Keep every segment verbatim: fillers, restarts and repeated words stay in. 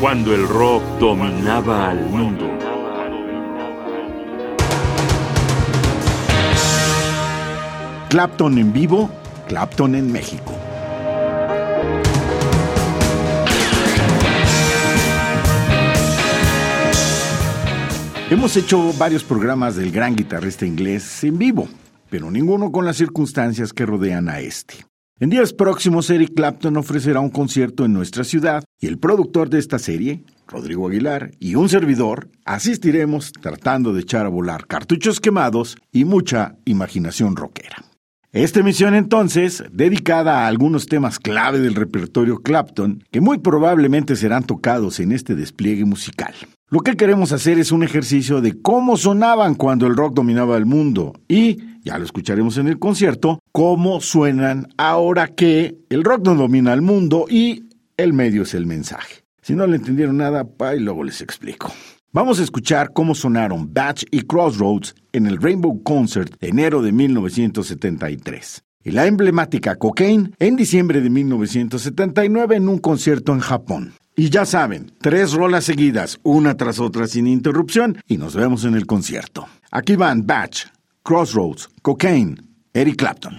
cuando el rock dominaba al mundo. Clapton en vivo, Clapton en México. Hemos hecho varios programas del gran guitarrista inglés en vivo, pero ninguno con las circunstancias que rodean a este. En días próximos, Eric Clapton ofrecerá un concierto en nuestra ciudad y el productor de esta serie, Rodrigo Aguilar, y un servidor asistiremos tratando de echar a volar cartuchos quemados y mucha imaginación rockera. Esta emisión entonces, dedicada a algunos temas clave del repertorio Clapton, que muy probablemente serán tocados en este despliegue musical. Lo que queremos hacer es un ejercicio de cómo sonaban cuando el rock dominaba el mundo y, ya lo escucharemos en el concierto, cómo suenan ahora que el rock no domina el mundo y el medio es el mensaje. Si no le entendieron nada, pa, y luego les explico. Vamos a escuchar cómo sonaron Batch y Crossroads en el Rainbow Concert de enero de mil novecientos setenta y tres. Y la emblemática Cocaine en diciembre de mil novecientos setenta y nueve en un concierto en Japón. Y ya saben, tres rolas seguidas, una tras otra sin interrupción, y nos vemos en el concierto. Aquí van Batch, Crossroads, Cocaine, Eric Clapton.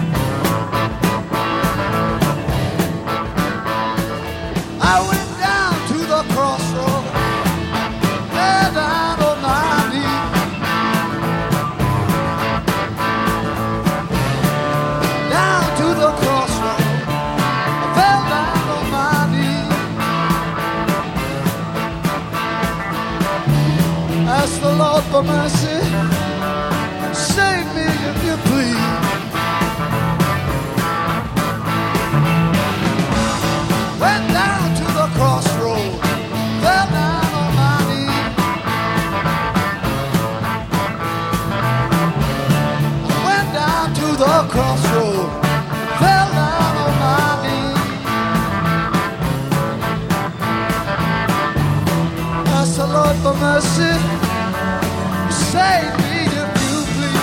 I went down Lord, for mercy, save me if you please. Went down to the crossroad, fell down on my knees. Went down to the crossroad, fell down on my knees. Ask the Lord for mercy, save me if you please.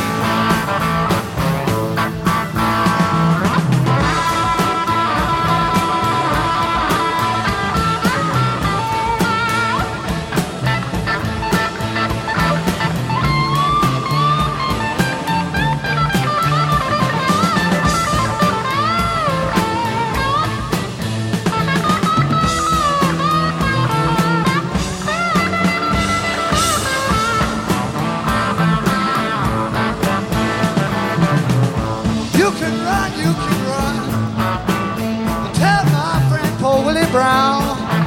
You can run, you can run. Tell my friend Paul Willie Brown.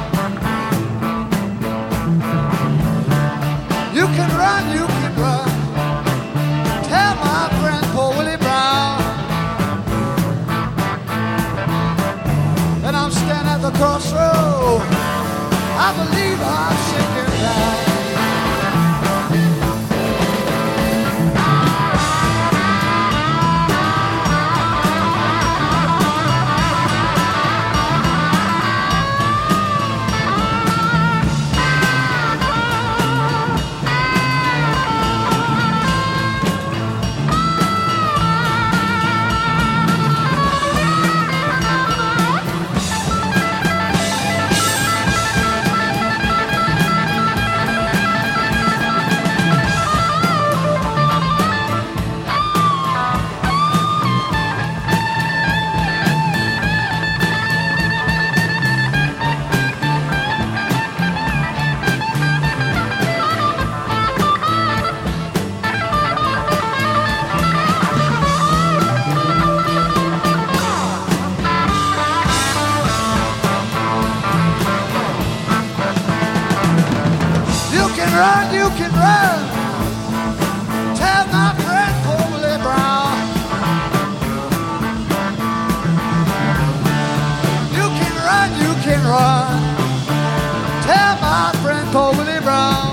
You can run, you can run. Tell my friend Paul Willie Brown. And I'm standing at the crossroad. I believe I'm sinking down. Run, you can run. Tell my friend Paul Willie Brown. You can run, you can run. Tell my friend Paul Willie Brown.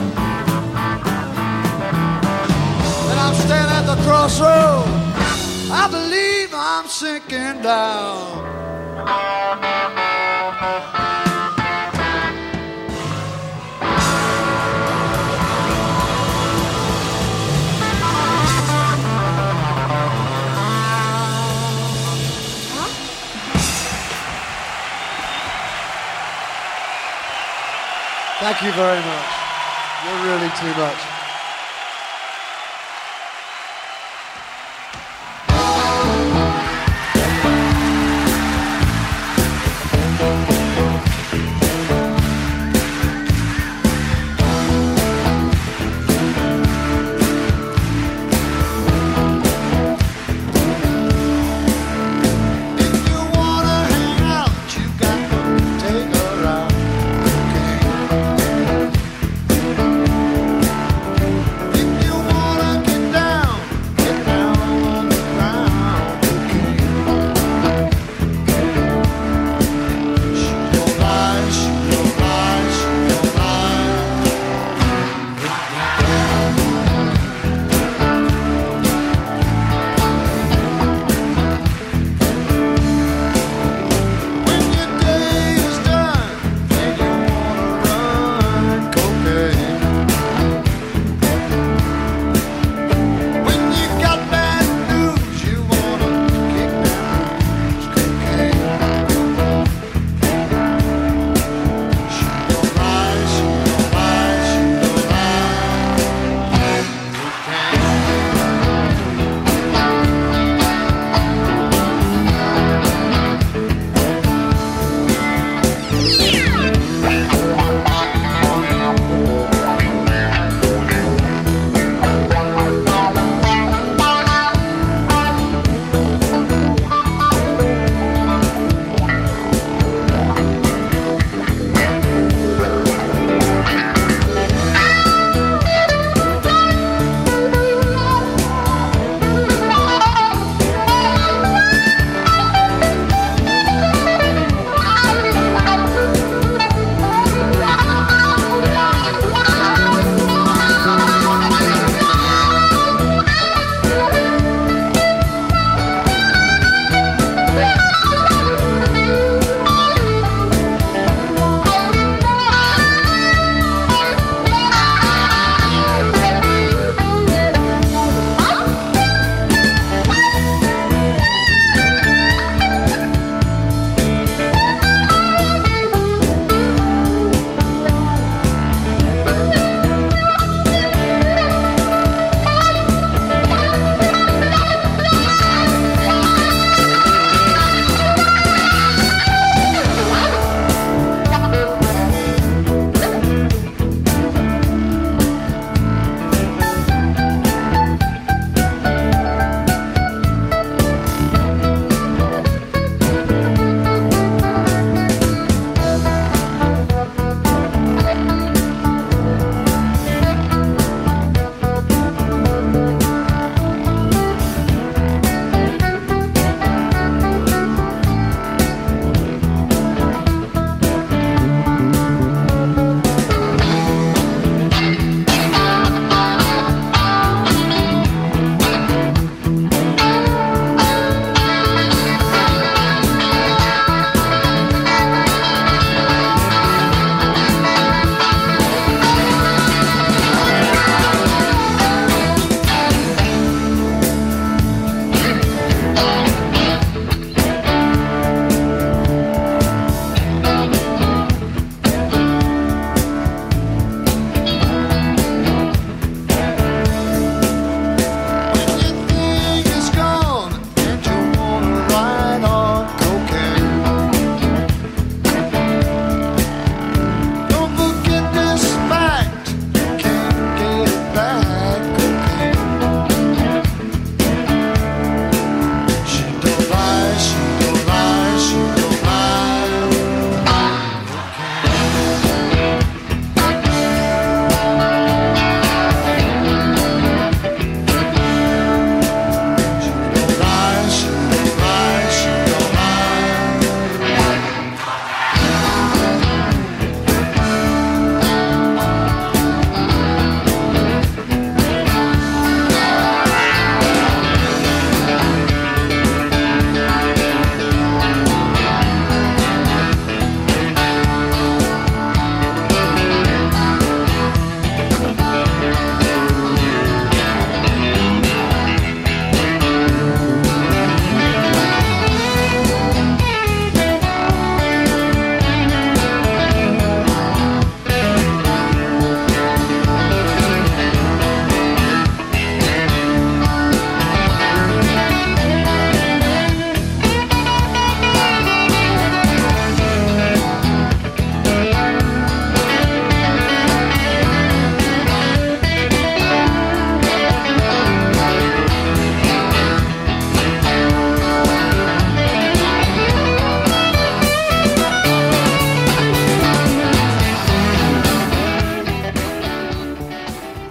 And I'm standing at the crossroad. I believe I'm sinking down. Thank you very much. You're really too much.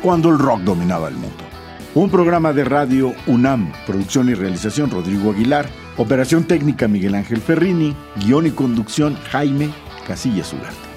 cuando el rock dominaba el mundo. Un programa de radio UNAM, producción y realización Rodrigo Aguilar, operación técnica Miguel Ángel Ferrini, guión y conducción Jaime Casillas Ugarte.